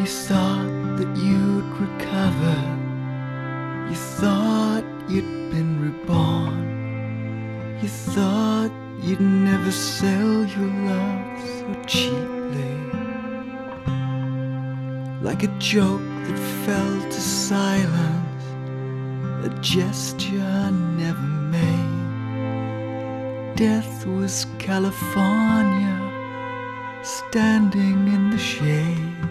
you thought that you'd recover, you thought you'd been reborn, you thought you'd never sell your love so cheaply, like a joke that fell to silence, a gesture never made. Death was California, standing in the shade.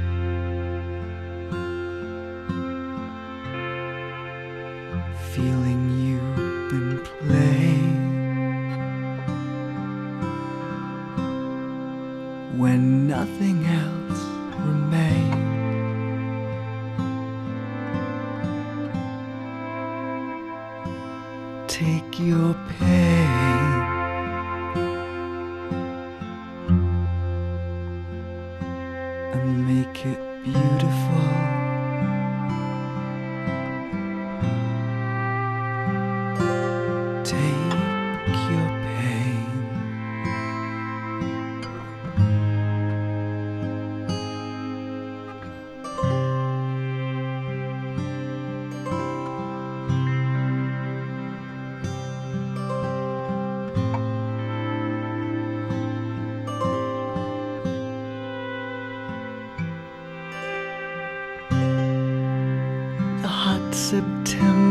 Feeling you've been played when nothing else remained. Take your pain and make it beautiful. Take your pain The hot September